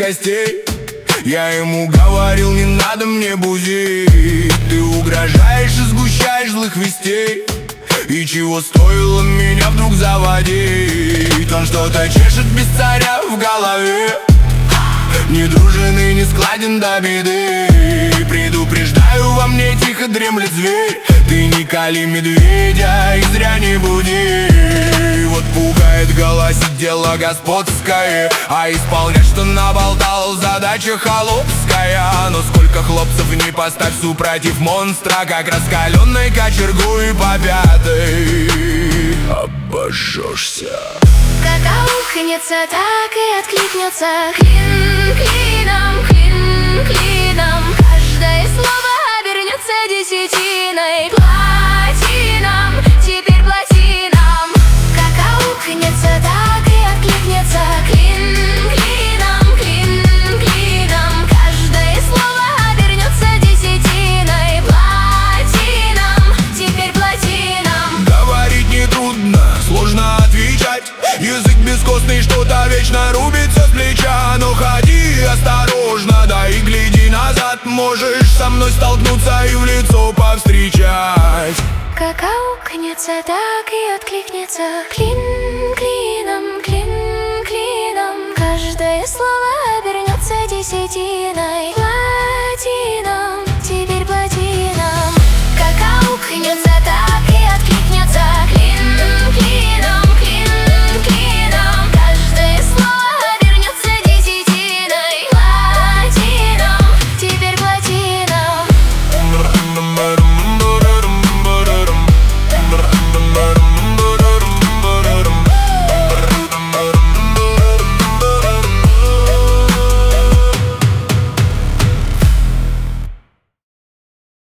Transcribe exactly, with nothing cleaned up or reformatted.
костей. Я ему говорил, не надо мне бузить. Ты угрожаешь и сгущаешь злых вестей. И чего стоило меня вдруг заводить? Он что-то чешет без царя в голове. Не дружен и не складен до беды. Предупреждаю, во мне тихо дремлет зверь. Ты не кали медведя и зря не буди. Вот пугает, голосит дело господское, а исполнять, что наболтал, задача холопская. Но сколько хлопцев не поставь супротив монстра, как раскаленной кочергой по пятой обожжешься. Как аукнется, так и откликнется. Клин клином, клин клином. Каждое слово обернется десятиной. Платином, теперь платином. Как аукнется, так и откликнется. Клин клином, клин клином. Каждое слово обернется десятиной. Платином, теперь платином. Говорить нетрудно, сложно отвечать. Язык бескостный, что-то вечно рубится с плеча. Но ходи осторожно, да и гляди назад. Можешь со мной столкнуться и в лицо повстречать. Как аукнется, так и откликнется. Клин клином, клин